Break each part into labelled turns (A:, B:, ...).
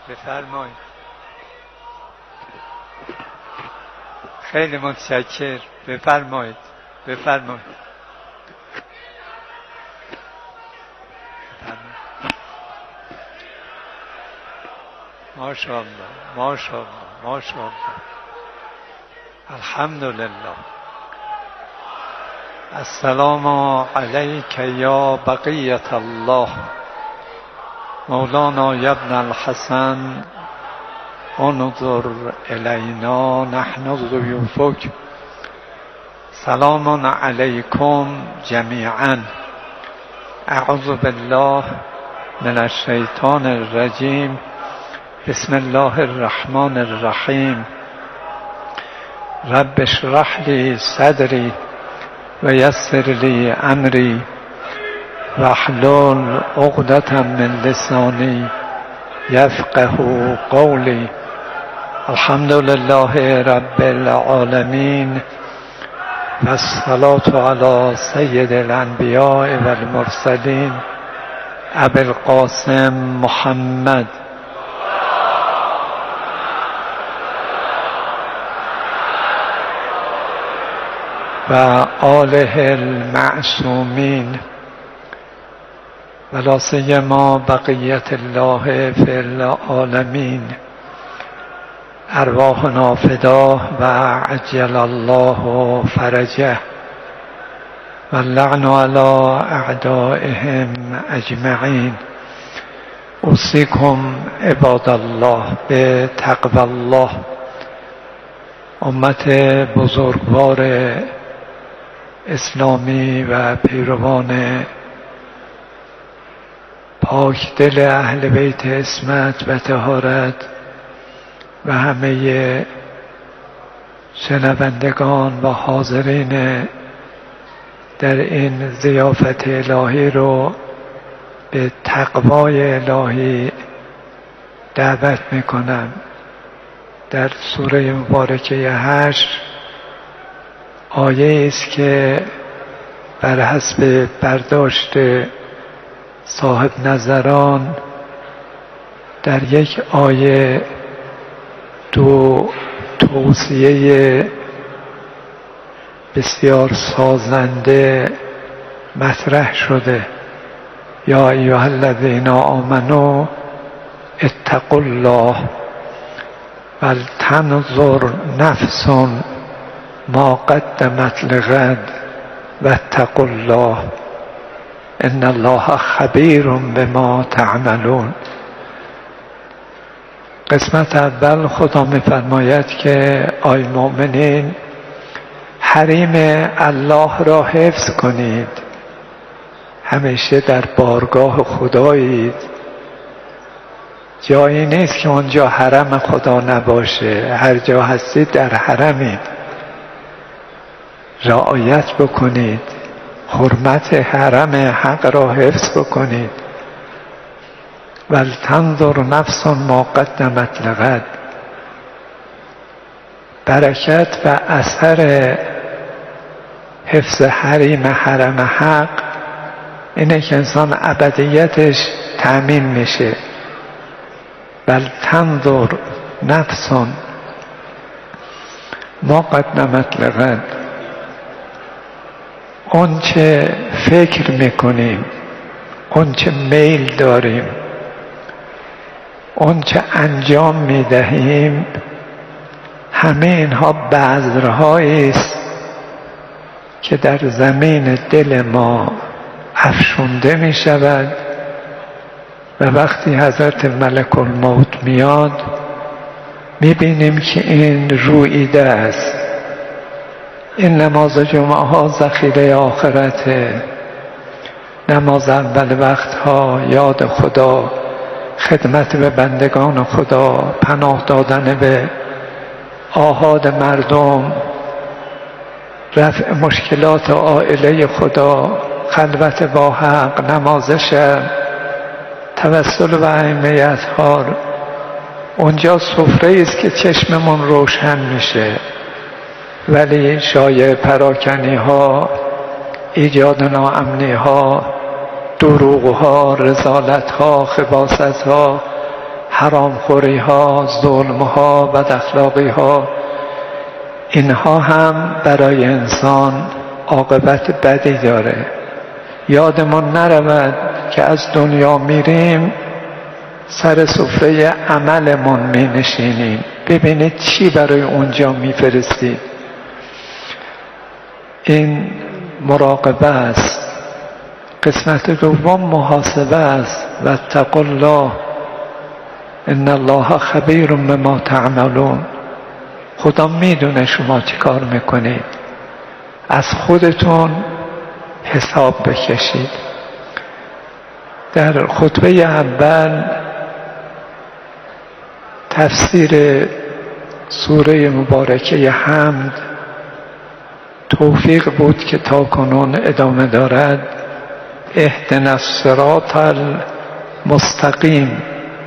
A: بفرمایید. خیلی متشکر. بفرمایید. ماشاءالله. الحمدلله. السلام علیک یا بقیة الله مولانا ابن الحسن انظر الینا نحن ضیوفک. سلام علیکم جمیعا. اعوذ بالله من الشیطان الرجیم. بسم الله الرحمن الرحیم. رب اشرح لی صدری و یسر لی امری واحلل عقدة من لسانی یفقهوا قولی. الحمد لله رب العالمین و الصلاة علی سید الانبیاء و المرسلین ابی القاسم محمد و آله المعصومین و لا سیما بقیت الله فی العالمین. ارواحنا فداه و عجل الله فرجه و اللعن علی اعدائهم اجمعین. اوصیکم عباد الله به تقوی الله. امت بزرگوار اسلامی و پیروان پاک دل اهل بیت عصمت و طهارت و همه شنوندگان و حاضرین در این ضیافت الهی رو به تقوای الهی دعوت میکنم. در سوره مبارکه 8 آیه است که بر حسب برداشت صاحب نظران در یک آیه دو توصیه بسیار سازنده مطرح شده. یا ایها الذین آمنوا اتقوا الله ولتنظر نفس ما قدمت لغد واتقوا الله ان الله خبیر بما تعملون. قسمت اول خدا می‌فرماید که ای مؤمنین حریم الله را حفظ کنید. همیشه در بارگاه خدایید. جایی نیست که اونجا حرم خدا نباشه. هر جا هستید در حرمید. رعایت بکنید. حرمت حرم حق را حفظ بکنید. ولتنظر نفس ما قدمت لغد. برکت و اثر حفظ حرم حق اینه که انسان ابدیتش تأمین میشه. ولتنظر نفس ما قدمت لغد. اون چه فکر میکنیم، اون چه میل داریم، اون چه انجام میدهیم، همه اینها بذرهایی است که در زمین دل ما افشونده میشود و وقتی حضرت ملک الموت میاد میبینیم که این روییده است. این نماز جمعه ها ذخیره آخرته. نماز اول وقت ها یاد خدا، خدمت به بندگان خدا، پناه دادن به آحاد مردم، رفع مشکلات عائله خدا، خلوت با حق، نماز شب، توسل و ائمه اطهار. اونجا سفره است که چشممون روشن میشه. ولی شایع پراکنی ها، ایجاد ناامنی ها، دروغ ها، رذالت ها، خباثت ها، حرامخوری ها، ظلم ها، بد اخلاقی ها، اینها هم برای انسان عاقبت بدی داره. یادمون نرود که از دنیا میریم سر سفره عملمون می نشینیم. ببینید چی برای اونجا میفرستید. این مراقبه است. قسمت دوم محاسبه است. واتقوا الله ان الله خبیر بما تعملون. خدا میدونه شما چی کار میکنید. از خودتون حساب بکشید. در خطبه اول تفسیر سوره مبارکه حمد توفیق بود که تا کنون ادامه دارد. اهدنا الصراط المستقیم.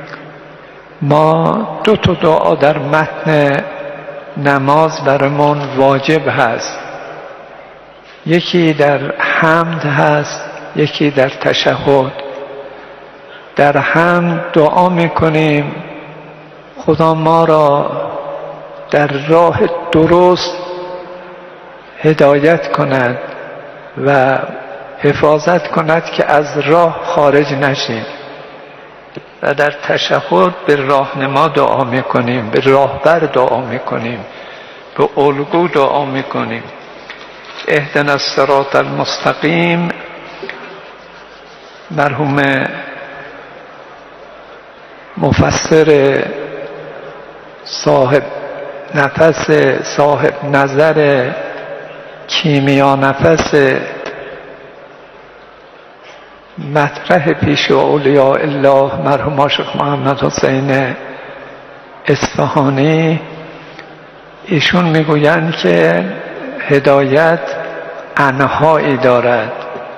A: ما دو تا دعا در متن نماز برامون واجب هست. یکی در حمد هست، یکی در تشهد. در حمد دعا میکنیم خدا ما را در راه درست هدایت کند و حفاظت کند که از راه خارج نشیم. و در تشهد به راهنما دعا میکنیم، به راهبر دعا میکنیم، به الگو دعا میکنیم. اهدنا الصراط المستقیم. مرحوم مفسر صاحب نفس، صاحب نظر کیمیا نفس مطرح پیش اولیاء الله مرحوم شیخ محمد حسین اصفهانی، ایشون میگویند که هدایت انواعی دارد،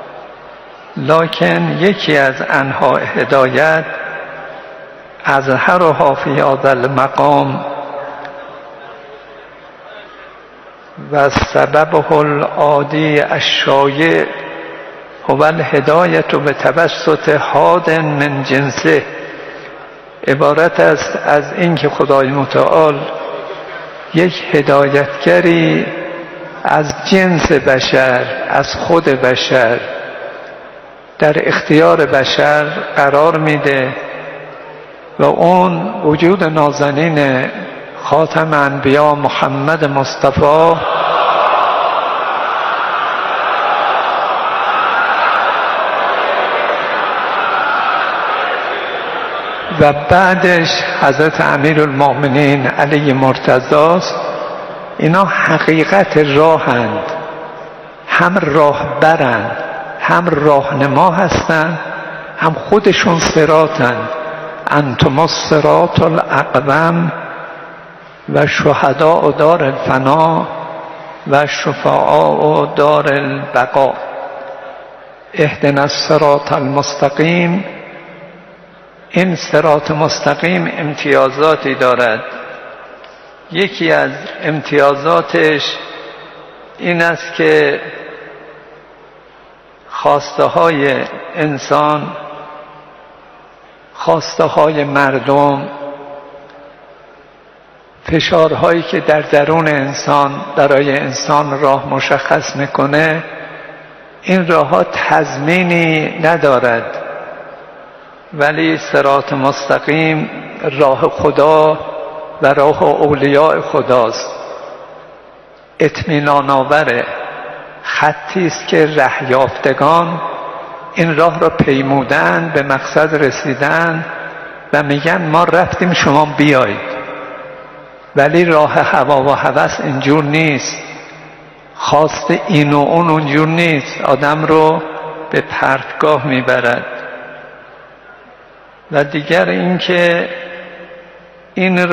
A: لکن یکی از انواع هدایت اظهرها فی هذا المقام و سببه العادی الشایع هو الهدایت بتوسط حاد من جنسه. عبارت است از اینکه خدای متعال یک هدایتگری از جنس بشر، از خود بشر در اختیار بشر قرار میده و اون وجود نازنین خاتم انبیا محمد مصطفی و بعدش حضرت امیرالمؤمنین علی مرتضی است. اینا حقیقت راهند، هم راهبرند، هم راهنما هستند، هم خودشون صراطند. انتم الصراط الاقوم و شهداء دار الفنا و شفعاء دار البقاء. اهدنا الصراط المستقیم. این صراط مستقیم امتیازاتی دارد. یکی از امتیازاتش این است که خواسته های انسان، خواسته های مردم، فشارهایی که در درون انسان برای انسان راه مشخص میکنه، این راهها تضمینی ندارد، ولی صراط مستقیم راه خدا و راه اولیاء خداست. اطمینان آوره، خطی است که ره یافتگان این راه را پیمودن، به مقصد رسیدن و میگن ما رفتیم شما بیایید. ولی راه هوا و هوس اینجور نیست، خواست این و اون اونجور نیست، آدم رو به پرتگاه میبرد. و دیگر اینکه این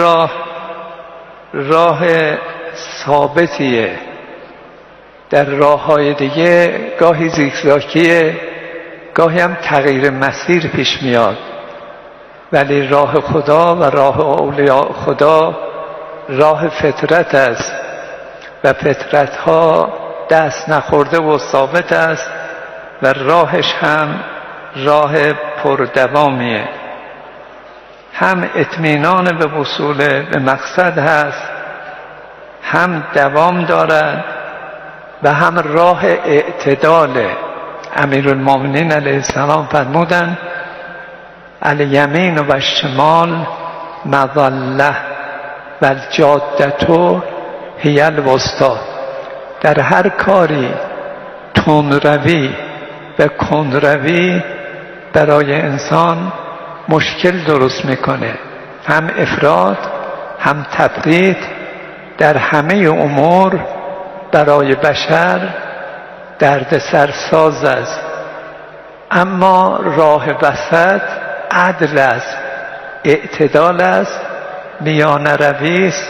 A: راه ثابتیه. در راه‌های دیگه گاهی زیگزاگیه، گاهی هم تغییر مسیر پیش میاد، ولی راه خدا و راه اولیاء خدا راه فطرت است و فطرت ها دست نخورده و ثابت است و راهش هم راه پردوامیه. هم اطمینان به وصول به مقصد هست، هم دوام دارد و هم راه اعتدال. امیرالمومنین علیه السلام فرمودند الیمین و الشمال مظله و الجادة هی الوسطی. در هر کاری تندروی و کندروی برای انسان مشکل درست میکنه، هم افراط هم تفریط در همه امور برای بشر دردسرساز است. اما راه وسط عدل است، اعتدال است، میانه روی است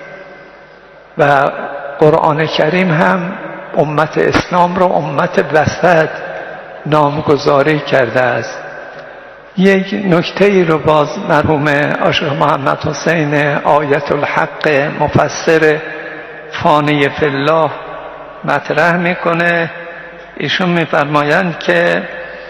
A: و قرآن کریم هم امت اسلام را امت وسط نامگذاری کرده است. یک نکته ای رو باز مرحوم عاشق محمد حسین آیت الحق مفسر فانی فی الله مطرح میکنه. ایشون میفرمایند که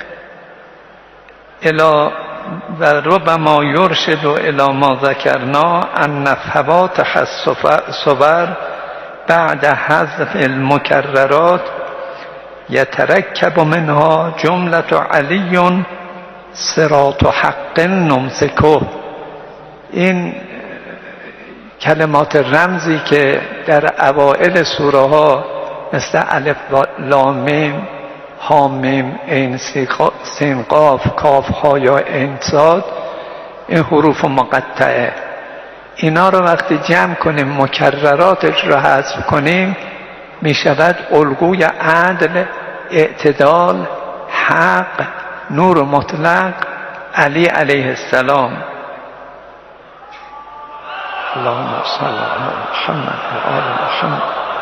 A: و ربما یرشد الی ما ذکرنا ان فواتح الصور بعد حذف المکررات یترکب منها جملة علی صراط حق نمسکه. این کلمات رمزی که در اوائل سوره ها مثل الف لام میم ها میم عین سین قاف کاف ها یا عین صاد، این حروف مقطعه، اینا رو وقتی جمع کنیم مکرراتش رو حذف کنیم می شود الگوی عدل، اعتدال، حق، نور مطلق، علی علیه السلام. اللهم صل علی محمد و آل محمد.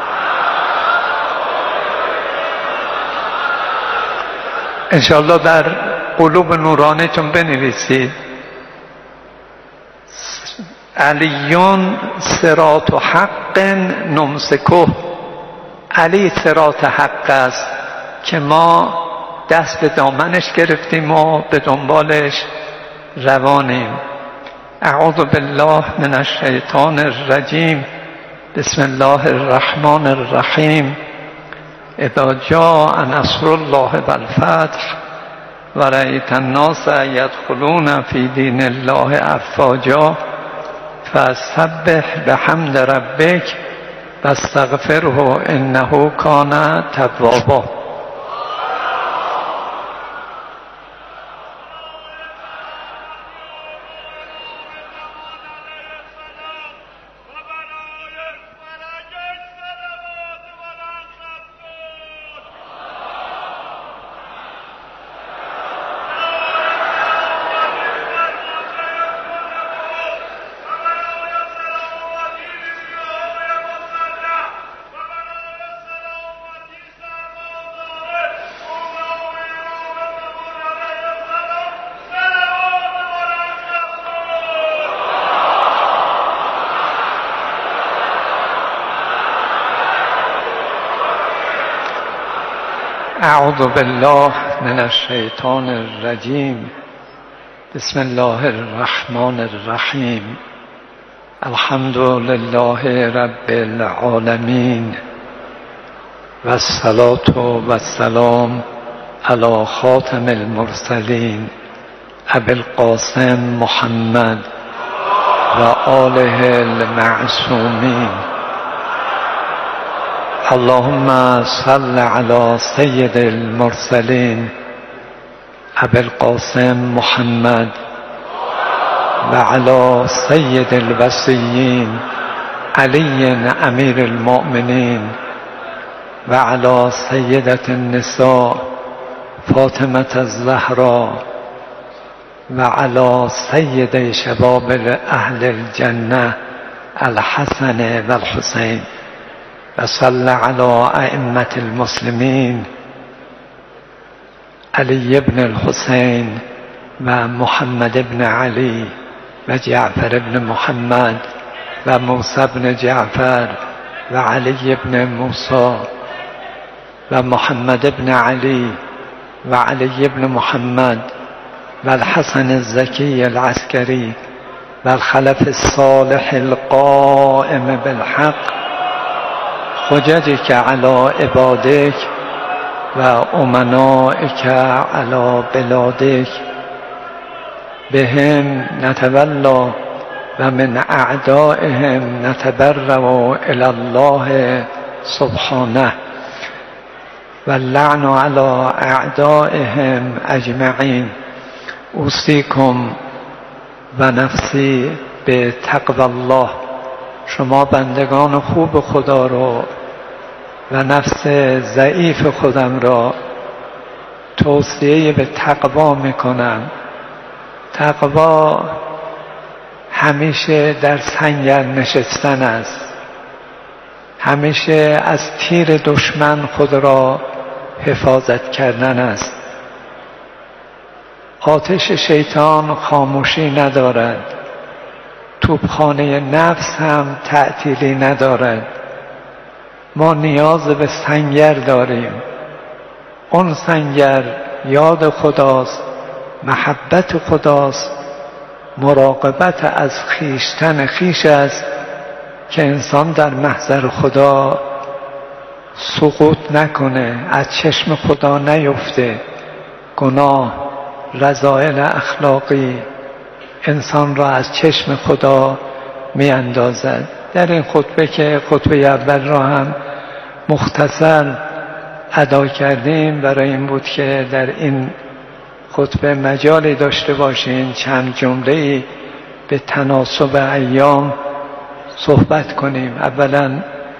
A: انشاءالله در قلوب نورانیتون بنویسید علیون صراط حق نمسکه. علی صراط حق است که ما دست به دامنش گرفتیم و به دنبالش روانیم. اعوذ بالله من الشیطان الرجیم. بسم الله الرحمن الرحیم. اذا جاء نصر الله والفتح ورأیت الناس یدخلون فی دین الله افواجا فسبح بحمد ربک واستغفره انه کان توابا. اعوذ بالله من الشیطان الرجیم. بسم الله الرحمن الرحیم. الحمد لله رب العالمین و الصلاة و السلام علی خاتم المرسلین ابی القاسم محمد و آله المعصومین. اللهم صل على سید المرسلین ابی القاسم محمد و علی سید الوصیین علی امیر المؤمنین و علی سیدة النساء فاطمة الزهراء و علی سید شباب اهل الجنة الحسن و الحسین و صل علی ائمة المسلمین علی بن الحسین و محمد بن علی و جعفر بن محمد و موسی بن جعفر و علی بن موسی و محمد بن علی و علی بن محمد و الحسن الزکی العسکری والخلف الصالح القائم بالحق حججك على عبادك و امنائك على بلادك بهم نتولى و من اعدائهم نتبرأ الى الله سبحانه واللعن على اعدائهم اجمعین. اوصیکم و نفسی به تقوی الله. شما بندگان خوب خدا رو و نفس ضعیف خودم را توصیه به تقوا میکنم. تقوا همیشه در سنگر نشستن است، همیشه از تیر دشمن خود را حفاظت کردن است. آتش شیطان خاموشی ندارد، توپخانه نفس هم تعطیلی ندارد. ما نیاز به سنگر داریم. اون سنگر یاد خداست، محبت خداست، مراقبت از خویشتن خویش است که انسان در محضر خدا سقوط نکنه، از چشم خدا نیفته. گناه، رذائل اخلاقی انسان را از چشم خدا می اندازد. در این خطبه که خطبه اول را هم مختصر ادا کردیم، برای این بود که در این خطبه مجالی داشته باشیم چند جمله‌ای به تناسب ایام صحبت کنیم. اولا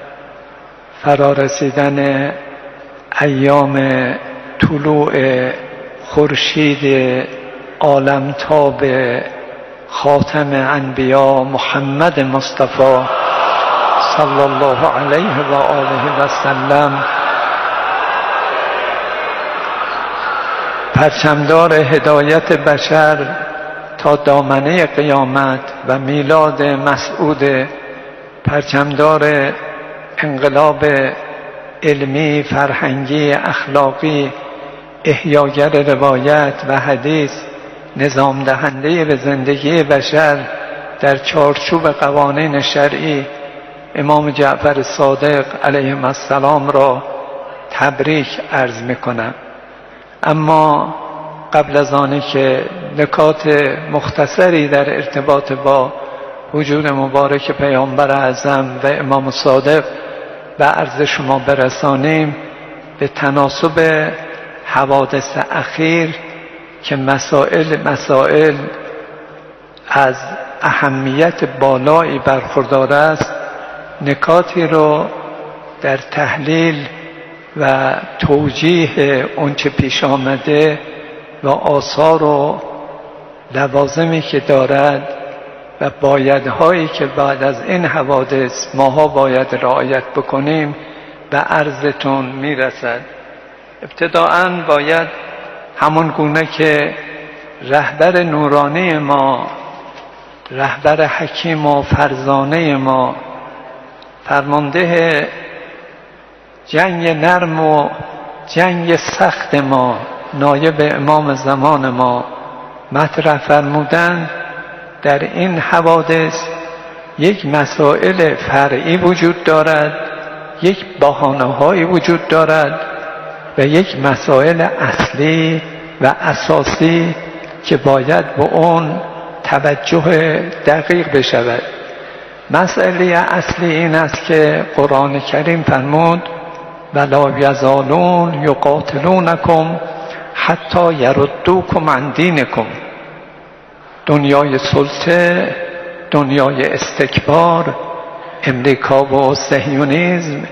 A: فرارسیدن ایام طلوع خورشید عالمتاب خاتم انبیا محمد مصطفی صلی الله علیه و آله و سلم، پرچمدار هدایت بشر تا دامنه قیامت و میلاد مسعود، پرچمدار انقلاب علمی، فرهنگی، اخلاقی، احیاگر روایت و حدیث، نظام دهنده به زندگی بشر در چارچوب قوانین شرعی، امام جعفر صادق علیه السلام را تبریک عرض میکنم. اما قبل از آنی که نکات مختصری در ارتباط با وجود مبارک پیامبر اعظم و امام صادق به عرض شما برسانیم، به تناسب حوادث اخیر که مسائل از اهمیت بالایی برخوردار است، نکاتی رو در تحلیل و توجیه اونچه پیش آمده و آثار و لوازمی که دارد و بایدهایی که بعد از این حوادث ماها باید رعایت بکنیم به عرضتون میرسد. ابتداءً باید همون گونه که رهبر نورانی ما، رهبر حکیم و فرزانه ما، فرمانده جنگ نرم و جنگ سخت ما، نایب امام زمان ما مطرح فرمودند، در این حوادث یک مسائل فرعی وجود دارد، یک بهانه‌هایی وجود دارد و یک مسائل اصلی و اساسی که باید به اون توجه دقیق بشود. مسئله اصلی این است که قرآن کریم فرمود ولا یزالون یقاتلونکم حتی یردوکم عن دینکم. دنیای سلطه، دنیای استکبار، امریکا و صهیونیسم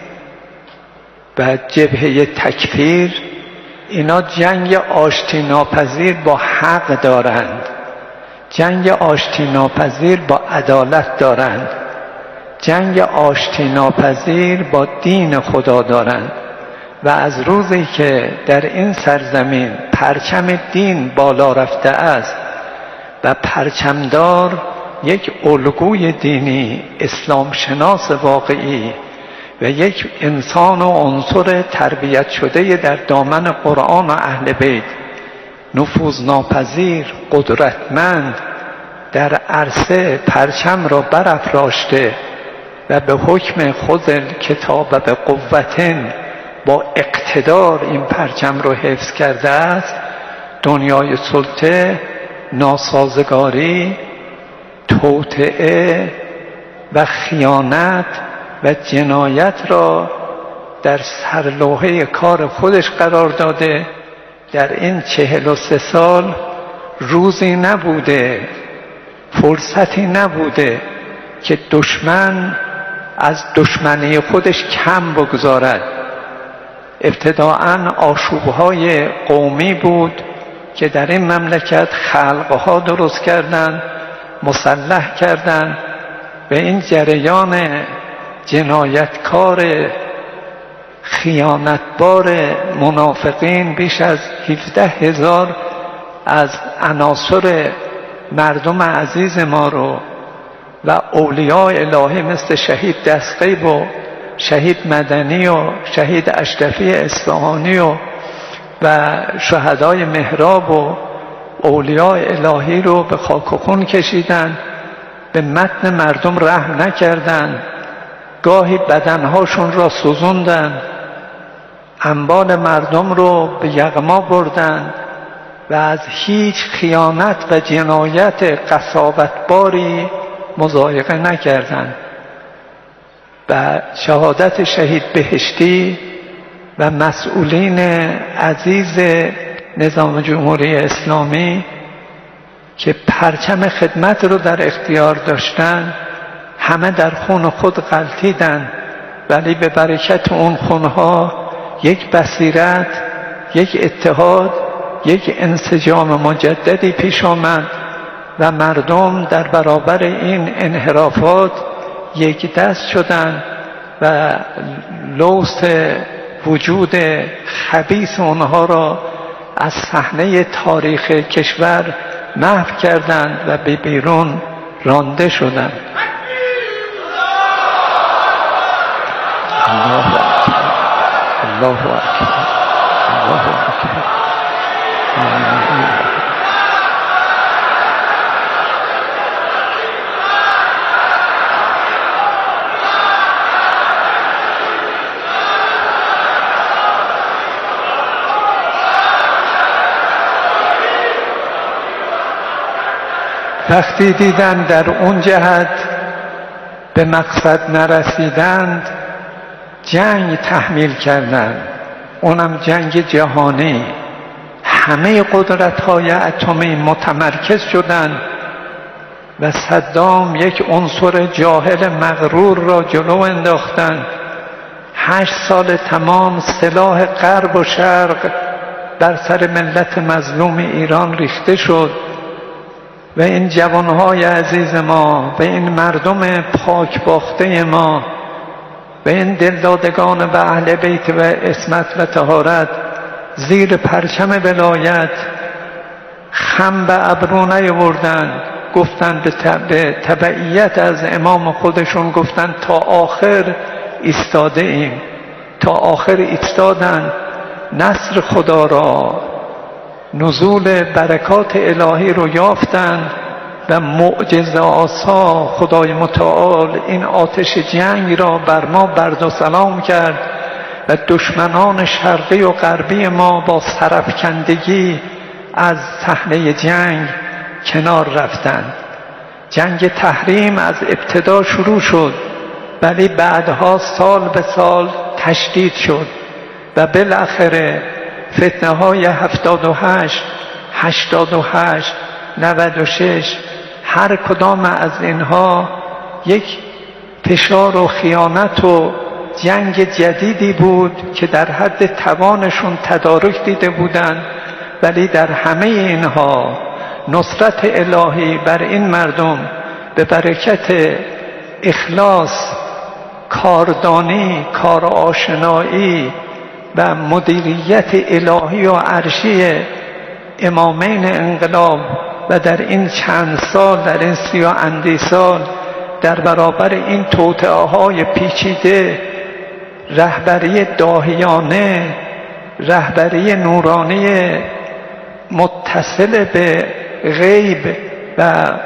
A: و جبهه تکفیر، اینا جنگ آشتی ناپذیر با حق دارند، جنگ آشتی ناپذیر با عدالت دارند، جنگ آشتی ناپذیر با دین خدا دارند. و از روزی که در این سرزمین پرچم دین بالا رفته است و پرچمدار یک الگوی دینی، اسلام شناس واقعی و یک انسان و عنصر تربیت شده در دامن قرآن و اهل بیت، نفوذ ناپذیر، قدرتمند در عرصه پرچم را برافراشته و به حکم خود کتاب و به قوتن با اقتدار این پرچم رو حفظ کرده است، دنیای سلطه، ناسازگاری، توطئه و خیانت و جنایت را در سرلوحه کار خودش قرار داده. در این 43 سال روزی نبوده، فرصتی نبوده که دشمن از دشمنی خودش کم بگذارد. ابتداعاً آشوب‌های قومی بود که در این مملکت خلقها درست کردند، مسلح کردند و این جریان جنایتکار خیانتبار منافقین بیش از 17,000 از عناصر مردم عزیز ما رو و اولیاء الهی مثل شهید دستغیب و شهید مدنی و شهید اشرفی اصفهانی و شهدای محراب و اولیاء الهی رو به خاک و خون کشیدن، به متن مردم رحم نکردند، گاهی بدنهاشون را سوزوندند، اموال مردم رو به یغما بردند و از هیچ خیانت و جنایت قساوتباری مضایقه نکردند. و شهادت شهید بهشتی و مسئولین عزیز نظام جمهوری اسلامی که پرچم خدمت رو در اختیار داشتن، همه در خون خود غلتیدن، ولی به برکت اون خونها یک بصیرت، یک اتحاد، یک انسجام مجددی پیش آمد و مردم در برابر این انحرافات یک دست شدند و لوث وجود خبیث اونها را از صحنه تاریخ کشور محو کردند و به بیرون رانده شدند. الله اکبر، الله اکبر، الله اکبر. وقتی دیدن در اون جهت به مقصد نرسیدند، جنگ تحمیل کردند، اونم جنگ جهانی. همه قدرت‌های اتمی متمرکز شدند و صدام یک عنصر جاهل مغرور را جلو انداختند. 8 سال تمام سلاح غرب و شرق در سر ملت مظلوم ایران ریخته شد و این جوانهای عزیز ما و این مردم پاک باخته ما و این دلدادگان و اهل بیت و عصمت و طهارت زیر پرچم ولایت خم به ابرو نیاوردند، گفتند به تبعیت از امام خودشون، گفتند تا آخر ایستاده ایم، تا آخر ایستادند. نصر خدا را، نزول برکات الهی رو یافتند و معجزه آسا خدای متعال این آتش جنگ را بر ما برد و سلام کرد و دشمنان شرقی و غربی ما با سرافکندگی از صحنه جنگ کنار رفتند. جنگ تحریم از ابتدا شروع شد ولی بعدها سال به سال تشدید شد و بالاخره فتنه های 78 88 96 هر کدام از اینها یک فشار و خیانت و جنگ جدیدی بود که در حد توانشون تدارک دیده بودند، ولی در همه اینها نصرت الهی بر این مردم به برکت اخلاص، کاردانی، کار آشنایی و مدیریت الهی و عرشی امامین انقلاب و در این چند سال، در این 30 و اندی سال در برابر این توطئه های پیچیده، رهبری داهیانه، رهبری نورانی متصل به غیب و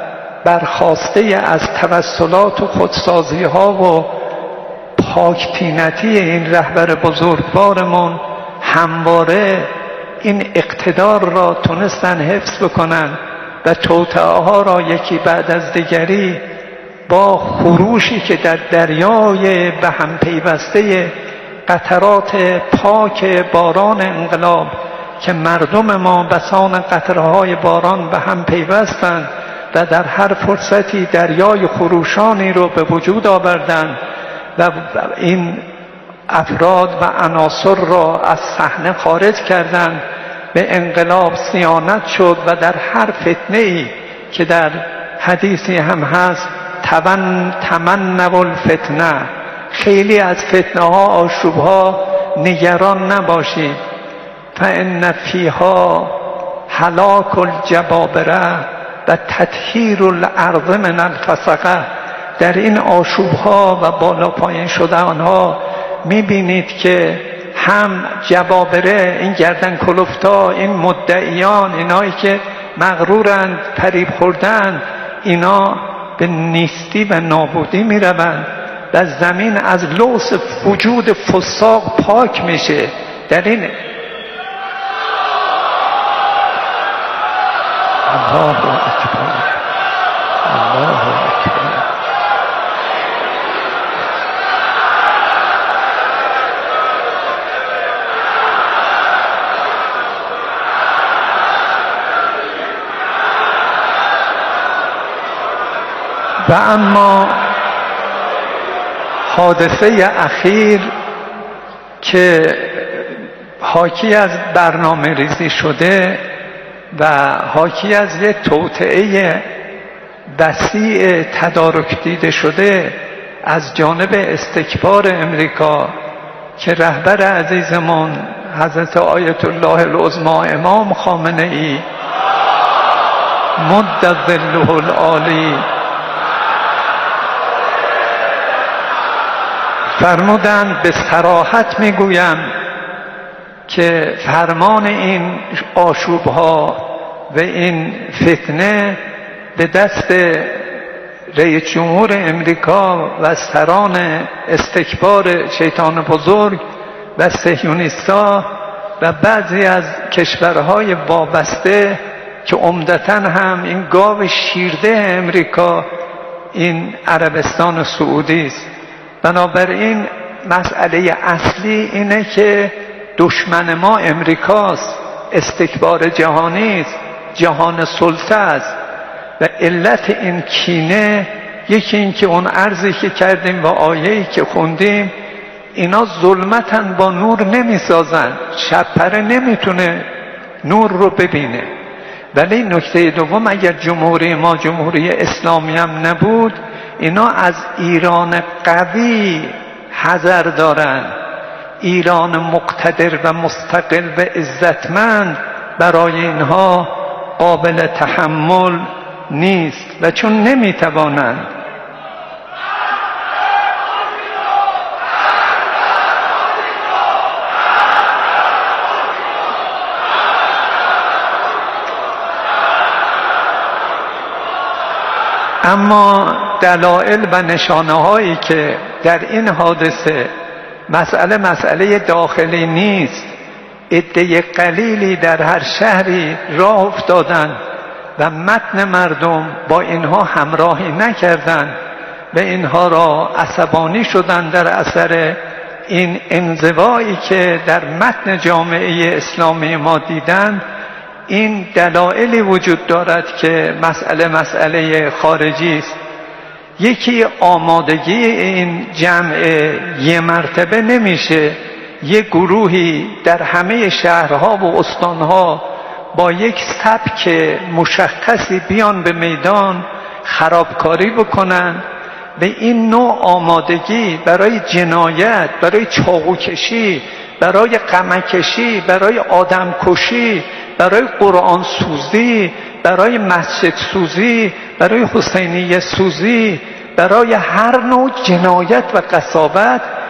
A: برخاسته از توسلات و خودسازی ها و پاکتینتی این رهبر بزرگوارمون همواره این اقتدار را تونستن حفظ بکنن و توطئه ها را یکی بعد از دیگری با خروشی که در دریای به هم پیوسته قطرات پاک باران انقلاب که مردم ما بسان قطره‌های باران به هم پیوستند و در هر فرصتی دریای خروشانی رو به وجود آوردند و این افراد و عناصر را از صحنه خارج کردند، به انقلاب صیانت شد و در هر فتنه‌ای که در حدیثی هم هست تمنوا الفتنه، خیلی از فتنه ها آشوب ها نگران نباشید، فان فیها هلاک الجبابره و تطهیر الارض من الفسقه. در این آشوب ها و بالا پایین شدن ها میبینید که هم جبابره، این گردن کلفتا، این مدعیان، اینایی که مغرورند، فریب خوردند، اینا به نیستی و نابودی میروند و زمین از لوث وجود فساق پاک میشه. در این الله اکبر، الله اکبر. و اما حادثه اخیر که حاکی از برنامه ریزی شده و حاکی از یک توطئه وسیع تدارک دیده شده از جانب استکبار امریکا که رهبر عزیزمون حضرت آیت الله العظمی امام خامنه ای مد ظله العالی فرمودند، به صراحت میگویم که فرمان این آشوبها و این فتنه به دست رئیس جمهور امریکا و سران استکبار شیطان بزرگ و صهیونیست‌ها و بعضی از کشورهای وابسته که عمدتاً هم این گاو شیرده امریکا این عربستان سعودی است. بنابراین مسئله اصلی اینه که دشمن ما امریکاست، استکبار جهانی است، جهان سلطه است و علت این کینه یکی این که اون عرضی که کردیم و آیه‌ای که خوندیم، اینا ظلمتن با نور نمی سازن، شب پره نمیتونه نور رو ببینه. ولی نکته دوم، اگر جمهوری ما جمهوری اسلامی هم نبود، اینا از ایران قوی حذر دارن. ایران مقتدر و مستقل و عزتمند برای اینها قابل تحمل نیست و چون نمیتوانند اما دلایل و نشانه هایی که در این حادثه مسئله داخلی نیست، عده قلیلی در هر شهری راه افتادند و متن مردم با اینها همراهی نکردند و اینها را عصبانی شدند در اثر این انزوایی که در متن جامعه اسلامی ما دیدند. این دلایلی وجود دارد که مسئله خارجی است. یکی آمادگی این جمع یه مرتبه نمیشه یه گروهی در همه شهرها و استانها با یک سبک مشخصی بیان به میدان خرابکاری بکنن. به این نوع آمادگی برای جنایت، برای چاقوکشی، برای قمعکشی، برای آدمکشی، برای قرآن سوزی، برای مسجد سوزی، برای حسینیه سوزی، برای هر نوع جنایت و قساوت